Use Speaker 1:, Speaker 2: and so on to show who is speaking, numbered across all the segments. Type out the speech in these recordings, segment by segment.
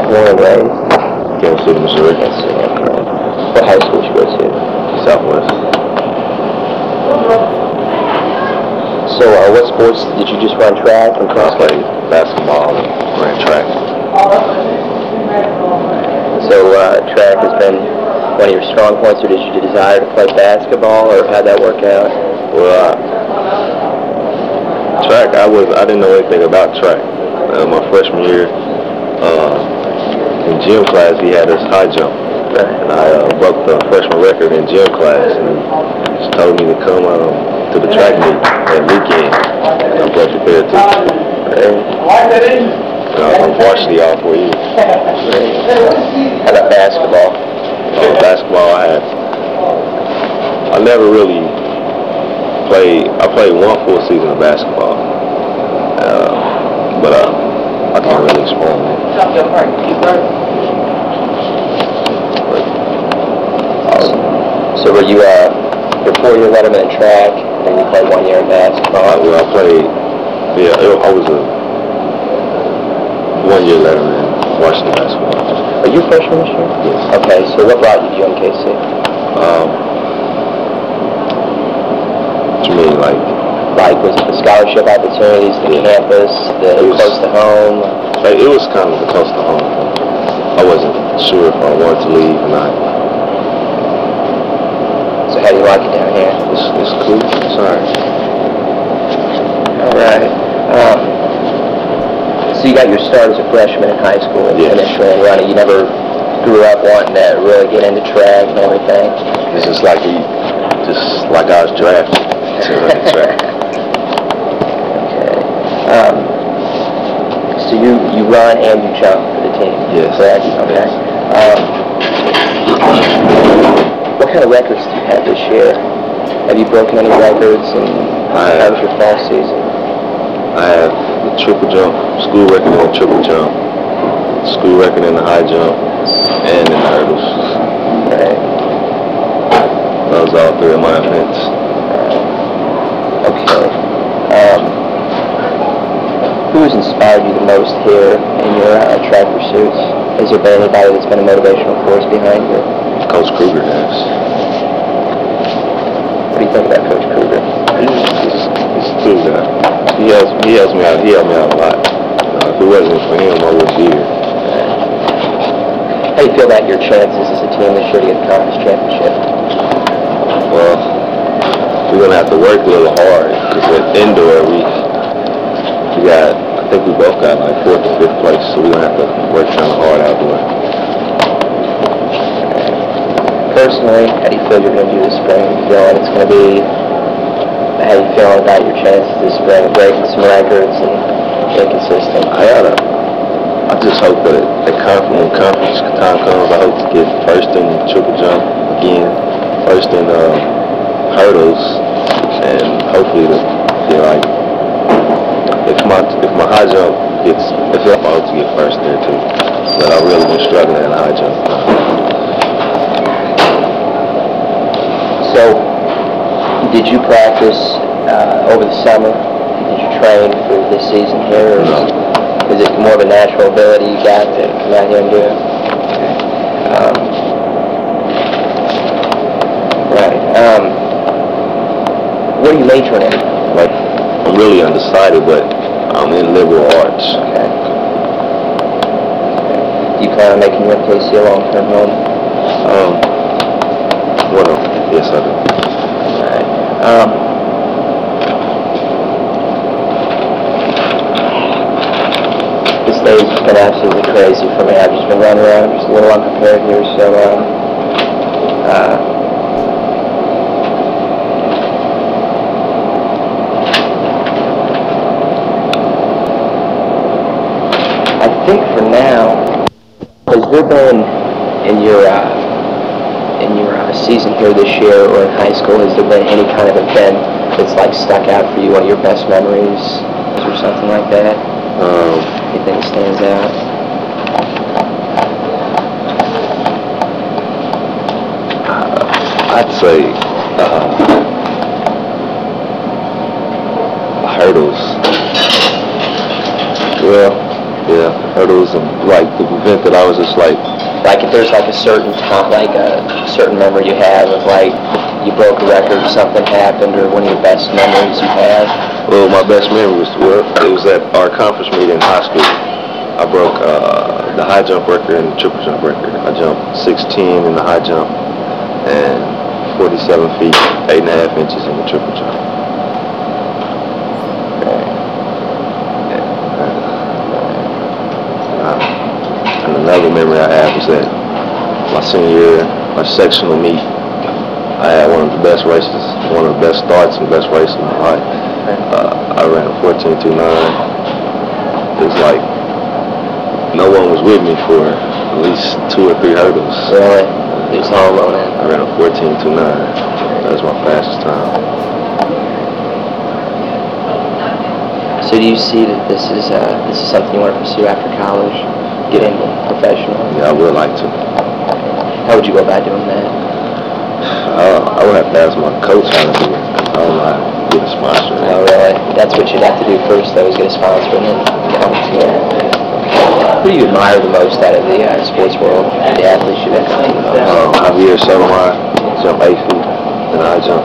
Speaker 1: born and raised?
Speaker 2: Kansas City, Missouri.
Speaker 1: Kansas City, okay. What high school did you go to?
Speaker 2: Southwest.
Speaker 1: So, what sports did you just run track and cross?
Speaker 2: I played basketball and ran track.
Speaker 1: So, track has been one of your strong points, or did you desire to play basketball, or how'd that work out?
Speaker 2: Well, track, I didn't know anything about track. My freshman year, in gym class, he had us high jump. And I broke the freshman record in gym class, and he just told me to come to the track meet that weekend. And I broke it there too. And I was on varsity all 4 years.
Speaker 1: How about basketball?
Speaker 2: Basketball, I never really played. I played one full season of basketball, but I can't really explain it.
Speaker 1: So were you your 4-year letterman in track, and you played 1 year in basketball?
Speaker 2: Well, I played. Yeah, I was a 1-year letterman in varsity basketball.
Speaker 1: Are you a freshman this year?
Speaker 2: Yes.
Speaker 1: Okay, so what brought you to UMKC?
Speaker 2: What you mean, like?
Speaker 1: Like, was it the scholarship opportunities, the campus, the close to home?
Speaker 2: Like, it was kind of close to home. I wasn't sure if I wanted to leave or not.
Speaker 1: So how do you like it down here?
Speaker 2: It's cool. Sorry.
Speaker 1: All right. So you got your start as a freshman in high school and initially in running. You never grew up wanting to really get into track and everything?
Speaker 2: It's just like I was drafted to run track.
Speaker 1: Okay. So you run and you jump for the team?
Speaker 2: Yes.
Speaker 1: Correct? Okay. What kind of records do you have this year? Have you broken any records, and how was your fall season?
Speaker 2: I have the triple jump, school record in the triple jump, school record in the high jump, and in the hurdles.
Speaker 1: Right.
Speaker 2: Those are all 3 of my events.
Speaker 1: Okay. Who has inspired you the most here in your track pursuits? Has there been anybody that's been a motivational force behind you?
Speaker 2: Coach Kruger has.
Speaker 1: What do you think about Coach Kruger?
Speaker 2: He's a cool guy. He helps me out. He helped me out a lot. If it wasn't for him, I wouldn't be here.
Speaker 1: How do you feel about your chances as a team this year to get the conference championship?
Speaker 2: Well, we're gonna have to work a little hard because at indoor I think we both got like 4th or 5th place, so we're gonna have to work kind of hard outdoor.
Speaker 1: Personally, how do you feel you're going to do this spring? You feeling it's going to be, how do you feeling about your chances this spring of breaking some records and being consistent?
Speaker 2: I just hope that when conference time comes, I hope to get first in triple jump again, first in hurdles, and hopefully if my high jump gets, I hope to get first there too. But I've really been struggling in high jump.
Speaker 1: So, did you practice over the summer? Did you train for this season here? Or
Speaker 2: No.
Speaker 1: Is it more of a natural ability you got to come out here and do it? Right. What are you majoring in?
Speaker 2: Like, I'm really undecided, but I'm in liberal arts.
Speaker 1: Okay. Do you plan on making UMKC a long-term home?
Speaker 2: Yes, I do.
Speaker 1: Alright. This day's been absolutely crazy for me. I've just been running around. I'm just a little unprepared here, so I think for now, has there been in your season here this year or in high school, has there been any kind of event that's like stuck out for you, one of your best memories or something like that? Anything that stands out?
Speaker 2: I'd say hurdles. Well, yeah. hurdles, and like the event that I was just like,
Speaker 1: if there's like a certain time, like a certain memory you have of like you broke a record, something happened, or one of your best memories you have?
Speaker 2: well, my best memory was, it was at our conference meeting in high school. I broke the high jump record and the triple jump record. I jumped 16 in the high jump and 47 feet, 8.5 inches in the triple jump. And another memory I have was that my senior year, my sectional meet, I had one of the best races, one of the best starts and best races of my life. I ran a 14.29. It was like no one was with me for at least 2 or 3 hurdles.
Speaker 1: Really? It was all alone in?
Speaker 2: I ran a 14.29. That was my fastest time.
Speaker 1: So do you see that this is something you want to pursue after college? Get into professional?
Speaker 2: Yeah, I would like to.
Speaker 1: How would you go about doing that?
Speaker 2: I would have to ask my coach how to do it. I don't know how to get a sponsor.
Speaker 1: Oh, really? That's what you'd have to do first, though, is get a sponsor and then come to it. Who do you admire the most out of the sports world, the athletes you've been competing with?
Speaker 2: Javier Sotomayor, jump 8 feet, and I jump.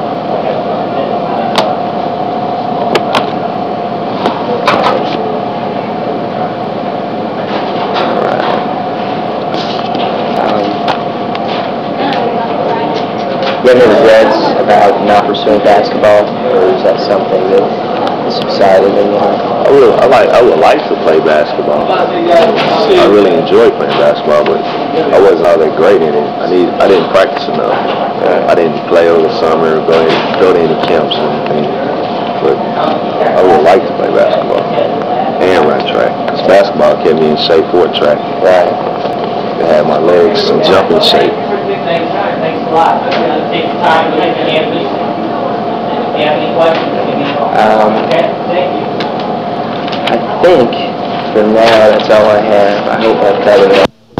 Speaker 1: Do you have any regrets about not pursuing basketball, or is that something that subsided in you?
Speaker 2: I would like to play basketball. I really enjoy playing basketball, but I wasn't all that great in it. I didn't practice enough. I didn't play over the summer, go to any camps or anything. But I would like to play basketball and run track. Because basketball kept me in shape for track.
Speaker 1: Right.
Speaker 2: It had my legs in jumping shape.
Speaker 3: Thanks a lot. Take the time to look at the campus. If you have any questions, give me a call. Okay, thank you.
Speaker 1: I think for now that's all I have. I hope I've covered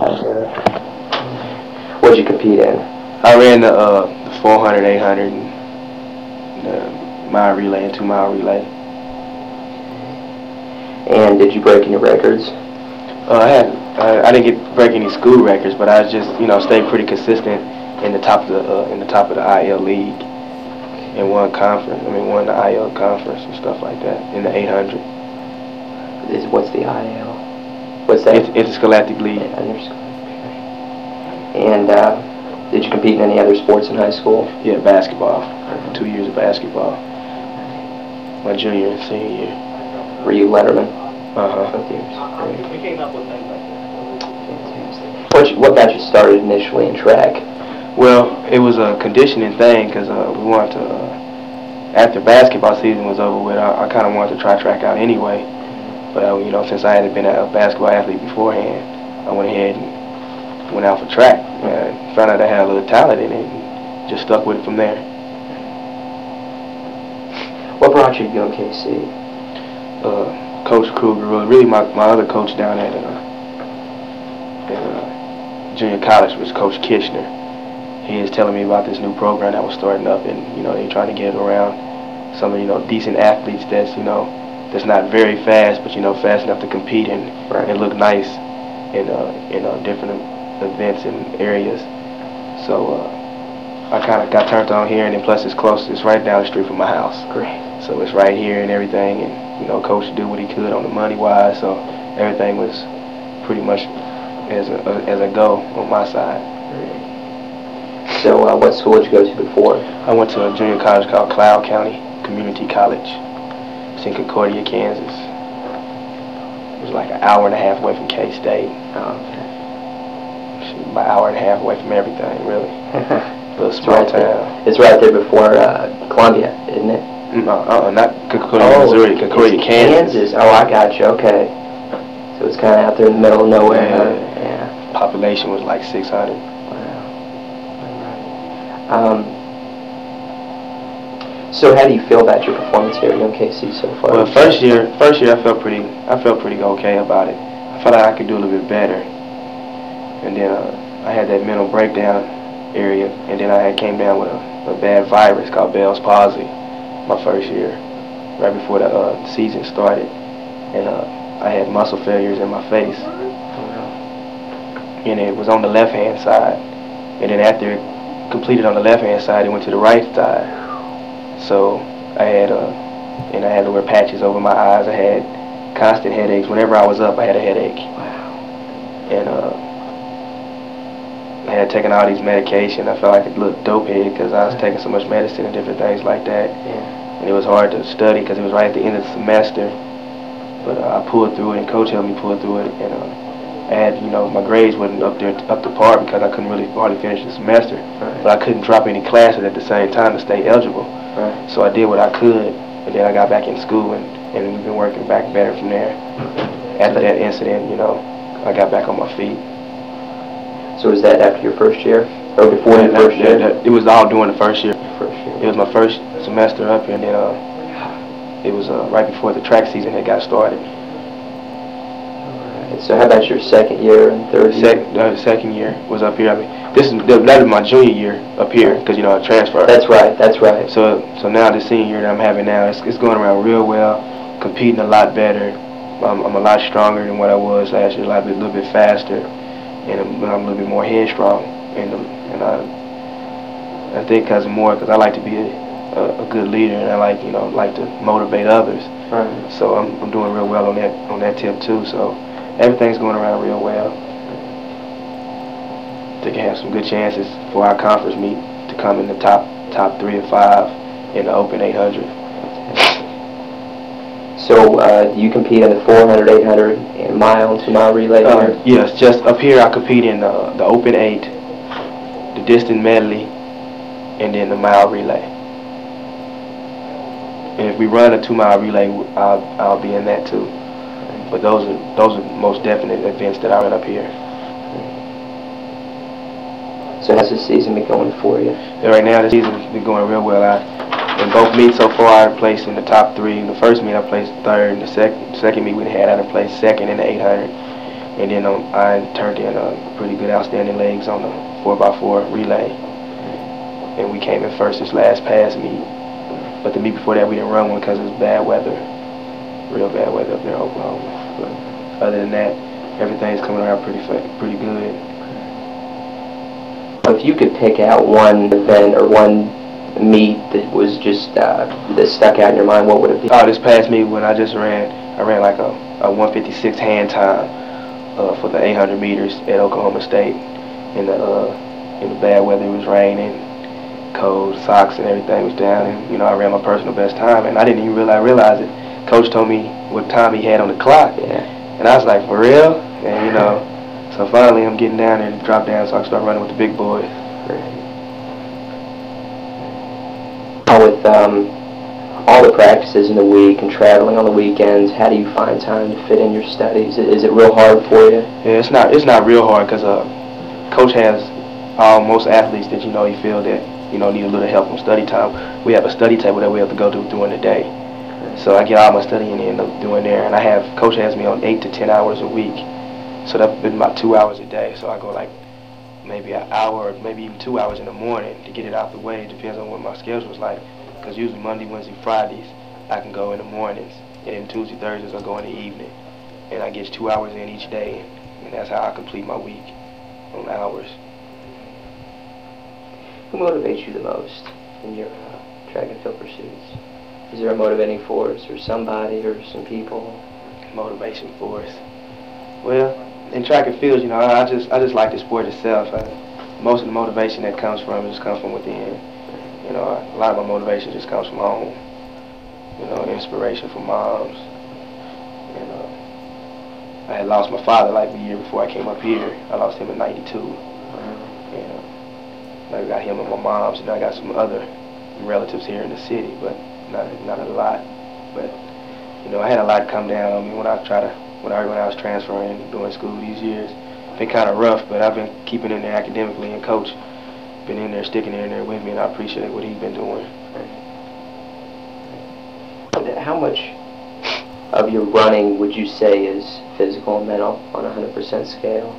Speaker 1: it. What'd you compete in?
Speaker 4: I ran the 400, 800, and the mile relay and 2-mile relay.
Speaker 1: And did you break any records?
Speaker 4: I didn't break any school records, but I just stayed pretty consistent in the top of the IL league and won the IL conference and stuff like that in the 800.
Speaker 1: What's the IL? What's that?
Speaker 4: It's a scholastic league.
Speaker 1: And did you compete in any other sports in high school?
Speaker 4: Yeah, basketball. 2 years of basketball. My junior and senior year.
Speaker 1: Were you letterman?
Speaker 4: Uh-huh.
Speaker 3: We came up with things like that.
Speaker 1: Fantastic. What got you started initially in track?
Speaker 4: Well, it was a conditioning thing because we wanted to, after basketball season was over with, I kind of wanted to try track out anyway. But, since I hadn't been a basketball athlete beforehand, I went ahead and went out for track. And found out I had a little talent in it and just stuck with it from there.
Speaker 1: What brought you to UMKC?
Speaker 4: Coach Kruger, really my other coach down at junior college was Coach Kitchener. He is telling me about this new program that was starting up, and they're trying to get around some decent athletes that's not very fast, but fast enough to compete and look nice in different events and areas. So I kind of got turned on here, and then plus it's close. It's right down the street from my house.
Speaker 1: Great.
Speaker 4: So it's right here and everything, and Coach did what he could on the money wise, so everything was pretty much as a go on my side.
Speaker 1: So what school did you go to before?
Speaker 4: I went to a junior college called Cloud County Community College. It's in Concordia, Kansas. It was like an hour and a half away from K-State.
Speaker 1: Oh, okay.
Speaker 4: About an hour and a half away from everything, really. Little small town.
Speaker 1: It's right there before Columbia, isn't it?
Speaker 4: No, not Concordia, Missouri. Concordia, Kansas.
Speaker 1: Oh, I got you. Okay. So it's kind of out there in the middle of nowhere.
Speaker 4: Yeah. Population was like 600.
Speaker 1: Wow. So how do you feel about your performance here at UMKC so far?
Speaker 4: Well, first year I felt pretty okay about it. I felt like I could do a little bit better. And then I had that mental breakdown area, and then I came down with a bad virus called Bell's palsy my first year, right before the season started. And I had muscle failures in my face, and it was on the left-hand side. And then after it completed on the left-hand side, it went to the right side. So I had to wear patches over my eyes. I had constant headaches. Whenever I was up, I had a headache. And I had taken all these medication. I felt like a little dopehead because I was taking so much medicine and different things like that. And it was hard to study because it was right at the end of the semester. But I pulled through it, and Coach helped me pull through it. And I had, my grades wasn't up to par because I couldn't really hardly finish the semester. But I couldn't drop any classes at the same time to stay eligible. So I did what I could, and then I got back in school, and we've been working back better from there. After that incident, I got back on my feet.
Speaker 1: So was that after your first year? Or before your first year?
Speaker 4: It was all during the first year.
Speaker 1: First year.
Speaker 4: It was my first semester up here, and then it was right before the track season had got started.
Speaker 1: So how about your second year and third year?
Speaker 4: The second year was up here. I mean, that was my junior year up here because I transferred.
Speaker 1: That's right.
Speaker 4: So now the senior year that I'm having now, it's going around real well, competing a lot better. I'm a lot stronger than what I was last year, a little bit faster, and I'm a little bit more headstrong. And I think because I like to be a good leader, and I like to motivate others.
Speaker 1: Right.
Speaker 4: So I'm doing real well on that tip too. So everything's going around real well. I think I have some good chances for our conference meet to come in the top 3 or 5 in the Open 800.
Speaker 1: So do you compete in the 400, 800, and mile and 2-mile relay here?
Speaker 4: Yes, just up here I compete in the Open 8, the distance medley, and then the mile relay. And if we run a 2-mile relay, I'll be in that too. But those are most definite events that I run up here.
Speaker 1: So how's the season been going for you?
Speaker 4: Yeah, right now the season's been going real well. In both meets so far, I placed in the top 3. In the first meet, I placed 3rd. In the second meet we had, I placed 2nd in the 800. And then I turned in pretty good outstanding legs on the 4x4 relay. And we came in first this last past meet. But the meet before that, we didn't run one because it was bad weather. Real bad weather up there in Oklahoma. But other than that, everything's coming around pretty good.
Speaker 1: If you could pick out one event or one meet that was just that stuck out in your mind, what would it be?
Speaker 4: This past meet when I ran like a 156 hand time for the 800 meters at Oklahoma State. In the bad weather, it was raining, cold, socks and everything was down, and I ran my personal best time, and I didn't even realize it. Coach told me what time he had on the clock, and I was like, for real? And so finally I'm getting down there and drop down so I can start running with the big boys.
Speaker 1: With all the practices in the week and traveling on the weekends, how do you find time to fit in your studies? Is it real hard for you?
Speaker 4: Yeah, it's not real hard because Coach has most athletes that he feel that need a little help from study time. We have a study table that we have to go to during the day. So I get all my studying in doing there, and Coach has me on 8 to 10 hours a week. So that's been about 2 hours a day. So I go like maybe an hour, maybe even 2 hours in the morning to get it out the way. It depends on what my schedule is like. Because usually Monday, Wednesday, Fridays, I can go in the mornings, and then Tuesday, Thursdays, I go in the evening. And I get 2 hours in each day, and that's how I complete my week on hours.
Speaker 1: Who motivates you the most in your track and field pursuits? Is there a motivating force, or somebody, or some people?
Speaker 4: Motivation force. Well, in track and field, I just like the sport itself. Most of the motivation that comes from it just comes from within. A lot of my motivation just comes from home. Inspiration from moms. I had lost my father like the year before I came up here. I lost him in '92. I got him and my mom's, I got some other relatives here in the city, but not a lot. But I had a lot come down on me when I was transferring during school these years. It's been kind of rough, but I've been keeping in there academically, and Coach been in there, sticking in there with me, and I appreciate what he's been doing.
Speaker 1: How much of your running would you say is physical and mental on a 100% scale?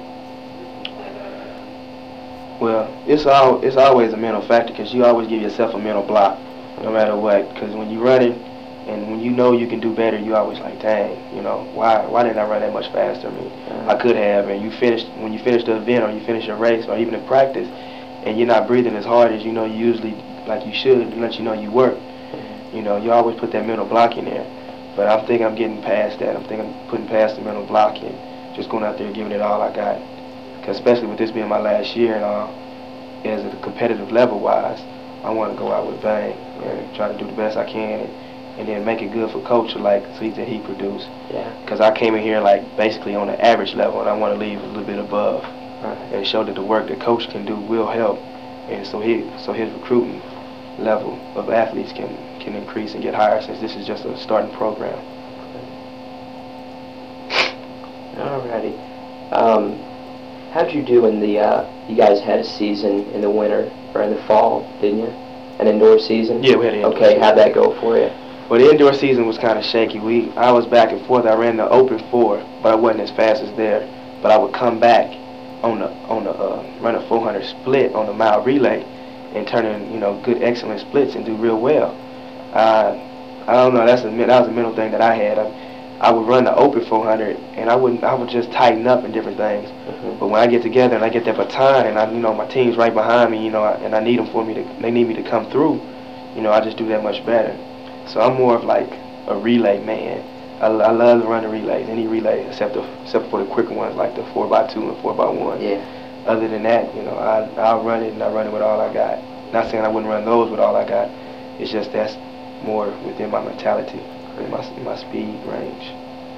Speaker 4: Well, it's always a mental factor because you always give yourself a mental block, no matter what. Because when you're running And when you know you can do better, you always like, dang, you know, why didn't I run that much faster? I mean, I could have. And when you finish the event or you finish your race or even in practice, and you're not breathing as hard as you know you usually like you should, to let you know you work. You know, you always put that mental block in there. But I think I'm getting past that. I'm putting past the mental block and just going out there and giving it all I got. Because especially with this being my last year and all, as a competitive level wise, I want to go out with bang and try to do the best I can and then make it good for Coach like the seeds that he produced.
Speaker 1: Yeah.
Speaker 4: Because I came in here like basically on the average level and I want to leave a little bit above and show that the work that Coach can do will help, and so his recruiting level of athletes can increase and get higher, since this is just a starting program.
Speaker 1: Alrighty. How'd you do in the, you guys had a season in the winter, or in the fall, didn't you? An indoor season?
Speaker 4: Yeah, we had an indoor
Speaker 1: Okay,
Speaker 4: season.
Speaker 1: how'd that go for you?
Speaker 4: Well, the indoor season was kind of shaky. I was back and forth. I ran the open 4, but I wasn't as fast as there. But I would come back on the run a 400 split on the mile relay and turn in, you know, good excellent splits and do real well. I don't know. That was a mental thing that I had. I would run the open 400 and I would just tighten up in different things. But when I get together and I get that baton and you know, my team's right behind me, you know, and I need them they need me to come through, you know, I just do that much better. So I'm more of like a relay man. I love to run the relays, any relay except for the quicker ones like the 4x2 and 4x1.
Speaker 1: Yeah.
Speaker 4: Other than that, you know, I'll run it and I run it with all I got. Not saying I wouldn't run those with all I got. It's just that's more within my mentality and my speed range.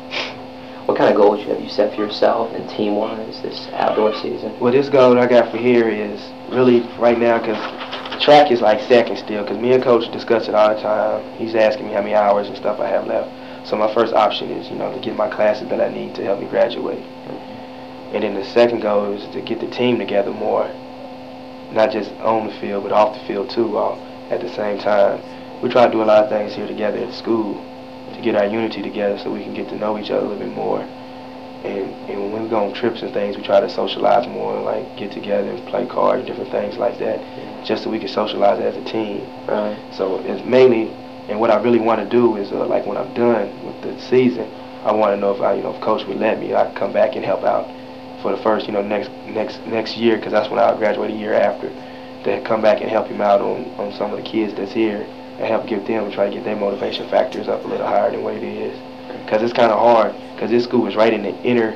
Speaker 1: What kind of goals have you set for yourself and team-wise this outdoor season?
Speaker 4: Well, this goal that I got for here is really right now, because track is like second still, because me and Coach discuss it all the time. He's asking me how many hours and stuff I have left. So my first option is, you know, to get my classes that I need to help me graduate. And then the second goal is to get the team together more, not just on the field, but off the field too, all at the same time. We try to do a lot of things here together at school to get our unity together so we can get to know each other a little bit more. And when we go on trips and things, we try to socialize more, like get together and play cards and different things like that, just so we can socialize as a team.
Speaker 1: Right.
Speaker 4: So it's mainly, and what I really want to do is like when I'm done with the season, I want to know if Coach would let me, I can come back and help out for the first, next year, because that's when I'll graduate a year after. To come back and help him out on some of the kids that's here and help get them and try to get their motivation factors up a little higher than what it is. Because it's kind of hard, because this school is right in the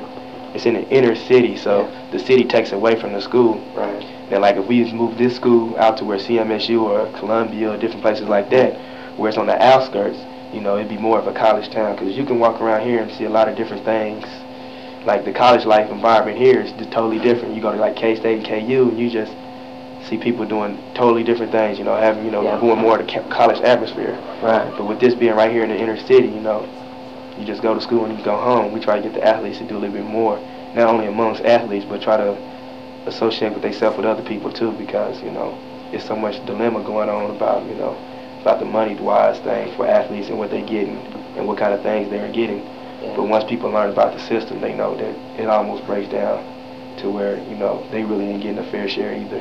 Speaker 4: inner city, so the city takes away from the school.
Speaker 1: Right.
Speaker 4: And like if we move this school out to where CMSU or Columbia or different places like that, where it's on the outskirts, you know, it'd be more of a college town, because you can walk around here and see a lot of different things. Like the college life environment here is just totally different. You go to like K-State and KU and you just see people doing totally different things, you know, having, going more to college atmosphere.
Speaker 1: Right.
Speaker 4: But with this being right here in the inner city, you know, you just go to school and you go home. We try to get the athletes to do a little bit more, not only amongst athletes, but try to associate with themselves with other people too, because, you know, there's so much dilemma going on about, you know, about the money-wise thing for athletes and what they're getting and what kind of things they're getting. Yeah. But once people learn about the system, they know that it almost breaks down to where, you know, they really ain't getting a fair share either.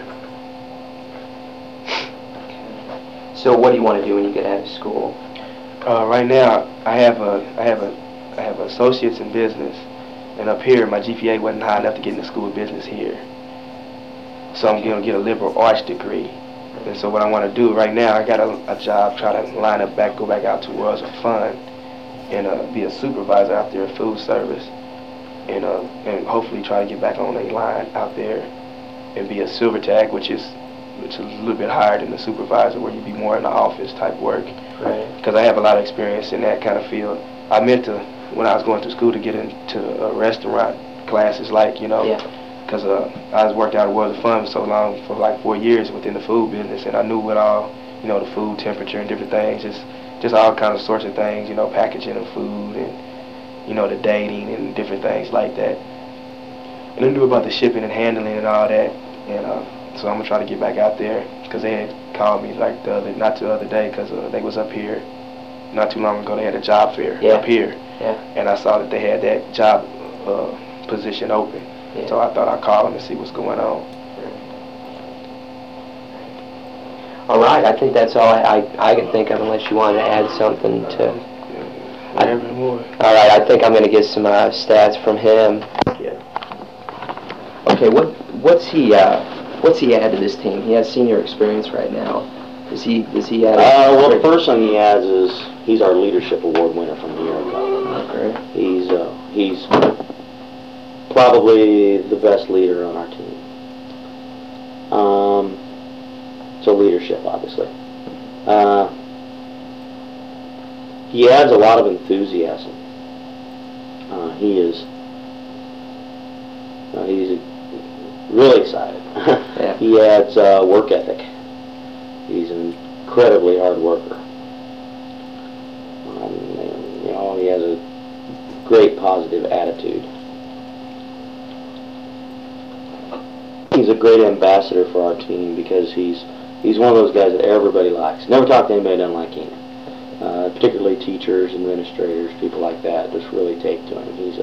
Speaker 1: So what do you want to do when you get out of school?
Speaker 4: Right now, I have associates in business, and up here my GPA wasn't high enough to get into school of business here. So I'm going to get a liberal arts degree. And so what I want to do right now, I got a job, try to go back out to Worlds of Fun, and be a supervisor out there at food service, and hopefully try to get back on a line out there and be a silver tag, which is a little bit higher than the supervisor, where you'd be more in the office type work.
Speaker 1: Right.
Speaker 4: Because I have a lot of experience in that kind of field. I meant to, when I was going to school, to get into restaurant classes, like, you know, because I was worked out at World of Fun so long, for like 4 years within the food business, and I knew what all, you know, the food temperature and different things, just all kind of sorts of things, you know, packaging of food and, you know, the dating and different things like that. And I knew about the shipping and handling and all that, and so I'm gonna try to get back out there, because they had called me like not the other day, because they was up here not too long ago. They had a job fair up here, and I saw that they had that job position open. So I thought I'd call them and see what's going on.
Speaker 1: All right, I think that's all I can think of, unless you wanted to add something to... All right, I think I'm going to get some stats from him.
Speaker 4: Yeah.
Speaker 1: Okay, what's he add to this team? He has senior experience right now. Does he add?
Speaker 5: Well, the first thing he adds is he's our leadership award winner from a year ago.
Speaker 1: Okay.
Speaker 5: He's probably the best leader on our team. So leadership, obviously. He adds a lot of enthusiasm. He's really excited.
Speaker 1: Yeah.
Speaker 5: He adds work ethic. He's an incredibly hard worker. He has a great positive attitude. He's a great ambassador for our team because he's one of those guys that everybody likes. Never talked to anybody that doesn't like Keenan. Particularly teachers, administrators, people like that just really take to him. He's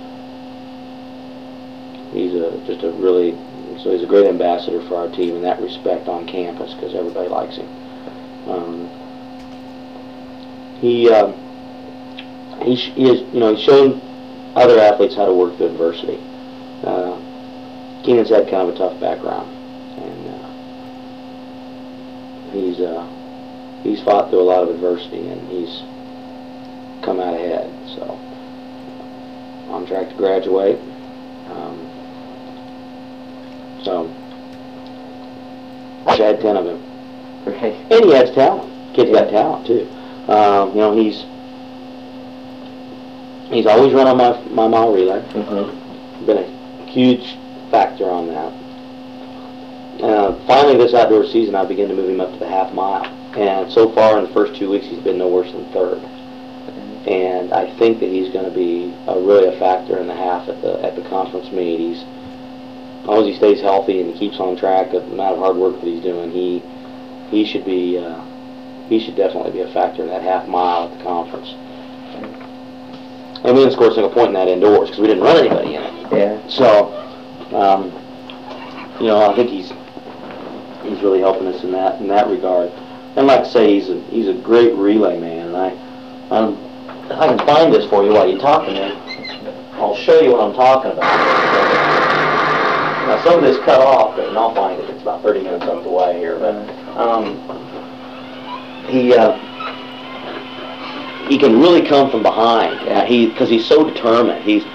Speaker 5: a great ambassador for our team in that respect on campus because everybody likes him. He's shown other athletes how to work through adversity. Keenan's had kind of a tough background, and he's fought through a lot of adversity, and he's come out ahead. So on track to graduate. So I had 10 of him.
Speaker 1: Right.
Speaker 5: And he has talent. Kid's got talent too. He's always run on my mile relay.
Speaker 1: Mm-hmm.
Speaker 5: Been a huge factor on that. Finally, this outdoor season, I began to move him up to the half mile. And so far, in the first 2 weeks, he's been no worse than third. And I think that he's going to be really a factor in the half at the conference meet. As long as he stays healthy and he keeps on track of the amount of hard work that he's doing, he should definitely be a factor in that half mile at the conference. And we didn't score a single point in that indoors because we didn't run anybody in it.
Speaker 1: Yeah.
Speaker 5: So, I think he's really helping us in that regard. And like I say, he's a great relay man. And if I can find this for you while you're talking there, I'll show you what I'm talking about. Now some of this cut off, and I'll find it. It's about 30 minutes up the way here, but he can really come from behind. Because he's so determined. He's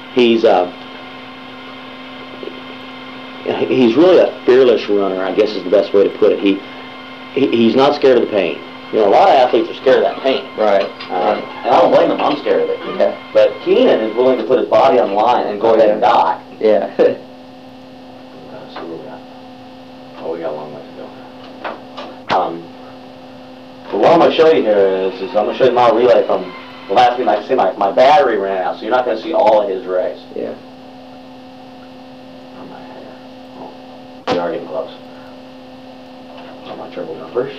Speaker 5: really a fearless runner, I guess is the best way to put it. He's not scared of the pain. A lot of athletes are scared of that pain.
Speaker 1: Right.
Speaker 5: And I don't blame them. I'm scared of it.
Speaker 1: Yeah.
Speaker 5: But Keenan is willing to put his body on the line and go ahead and die.
Speaker 1: Yeah.
Speaker 5: We got a long way to go. But what I'm going to show you here is I'm going to show you my relay from the last week. Like I say, my battery ran out, so you're not going to see all of his race.
Speaker 1: Yeah.
Speaker 5: We are getting close. On my triple numbers.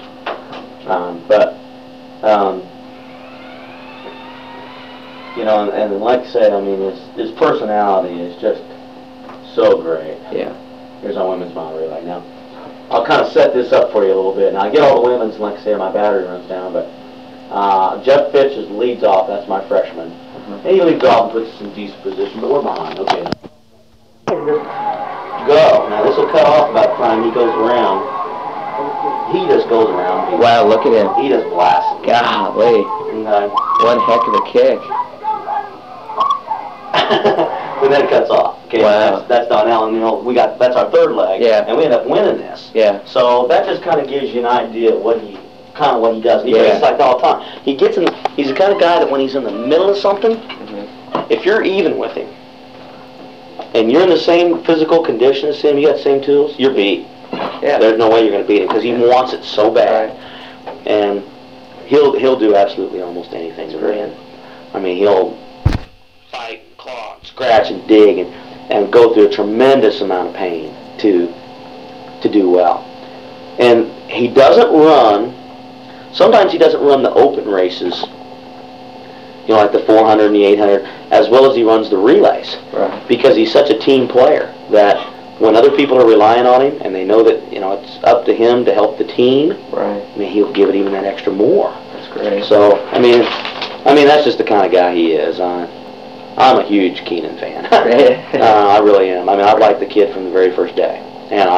Speaker 5: And like I said, his personality is just so great.
Speaker 1: Yeah.
Speaker 5: Here's our women's mile relay. Now, I'll kind of set this up for you a little bit. Now, I get all the women's, and like I say, my battery runs down, but Jeff Fitch leads off. That's my freshman. And he leads off and puts us in decent position, but we're behind. Okay. Go. Now, this will cut off about the time he goes around. He just goes around.
Speaker 1: Wow, look at him.
Speaker 5: He just blasts.
Speaker 1: Golly.
Speaker 5: Okay.
Speaker 1: One heck of a kick.
Speaker 5: And then it cuts off. Okay,
Speaker 1: wow.
Speaker 5: That's Donnell, and that's our third leg.
Speaker 1: Yeah.
Speaker 5: And we end up winning this.
Speaker 1: Yeah.
Speaker 5: So that just kind of gives you an idea of what he does. He
Speaker 1: Yeah.
Speaker 5: races like that all the time. He's the kind of guy that when he's in the middle of something, if you're even with him, and you're in the same physical condition as him, you got the same tools, you're beat.
Speaker 1: Yeah.
Speaker 5: There's no way you're going to beat him because he wants it so bad.
Speaker 1: Right.
Speaker 5: And he'll do absolutely almost anything to win. He'll fight, claw, scratch, and dig, and go through a tremendous amount of pain to do well. And he doesn't run. Sometimes he doesn't run the open races, like the 400 and the 800, as well as he runs the relays.
Speaker 1: Right.
Speaker 5: Because he's such a team player that when other people are relying on him and they know that, you know, it's up to him to help the team,
Speaker 1: Right.
Speaker 5: I mean, he'll give it even that extra more.
Speaker 1: That's great.
Speaker 5: So, I mean, that's just the kind of guy he is. I'm a huge Keenan fan. I really am. I mean, I've liked the kid from the very first day, and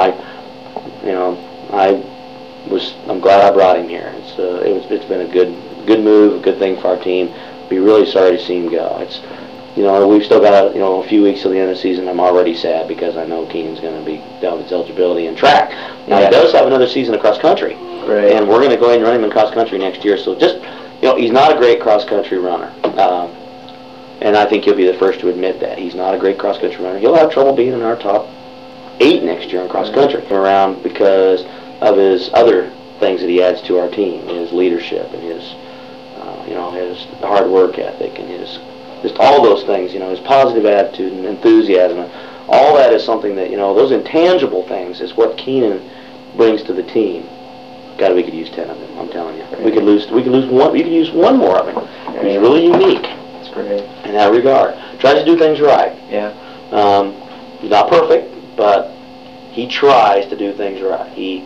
Speaker 5: I'm glad I brought him here. It's been a good move, a good thing for our team. Be really sorry to see him go. We've still got a few weeks till the end of the season. I'm already sad because I know Keenan's going to be down with his eligibility in track. Now he does have another season of cross country,
Speaker 1: Great.
Speaker 5: and we're going to go ahead and run him in cross country next year. So just he's not a great cross country runner, and I think he'll be the first to admit that he's not a great cross country runner. He'll have trouble being in our top 8 next year in cross country around because of his other things that he adds to our team, his leadership and his his hard work ethic and his just all those things, his positive attitude and enthusiasm. All that is something that, those intangible things is what Keenan brings to the team. God, we could use 10 of them, I'm telling you. We could use one more of him. He's really unique.
Speaker 1: That's great.
Speaker 5: In that regard. Tries to do things right.
Speaker 1: Yeah.
Speaker 5: He's not perfect, but he tries to do things right. Him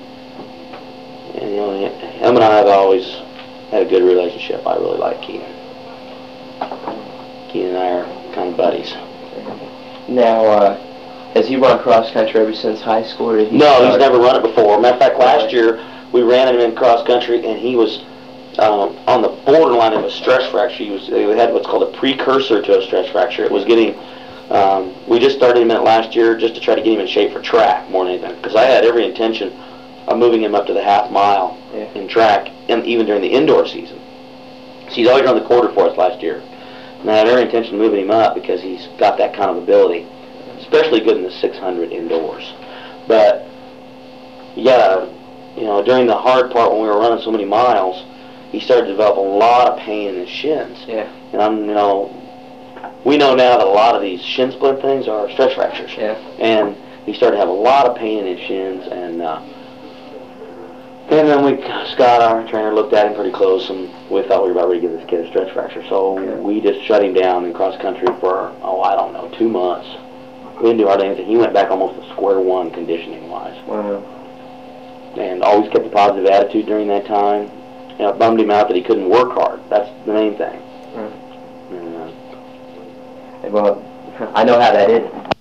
Speaker 5: and I have always had a good relationship. I really like Keenan. Keenan and I are kind of buddies.
Speaker 1: Now, has he run cross country ever since high school? Or did he
Speaker 5: No, he's never run it before. Matter of fact, last year we ran him in cross country, and he was on the borderline of a stress fracture. He had what's called a precursor to a stress fracture. It was getting. We just started him in it last year just to try to get him in shape for track more than anything, because I had every intention of moving him up to the half mile in track, and even during the indoor season. So he's always run the quarter for us last year. And I had every intention of moving him up because he's got that kind of ability, especially good in the 600 indoors. But during the hard part when we were running so many miles, he started to develop a lot of pain in his shins.
Speaker 1: Yeah.
Speaker 5: And we know now that a lot of these shin splint things are stress fractures.
Speaker 1: Yeah.
Speaker 5: And he started to have a lot of pain in his shins, and then Scott, our trainer, looked at him pretty close, and we thought we were about ready to give this kid a stress fracture. So we just shut him down in cross country for, 2 months. We didn't do hardly anything. He went back almost to square one conditioning-wise.
Speaker 1: Wow.
Speaker 5: And always kept a positive attitude during that time. It bummed him out that he couldn't work hard. That's the main thing.
Speaker 1: Right. Well, I know how that is.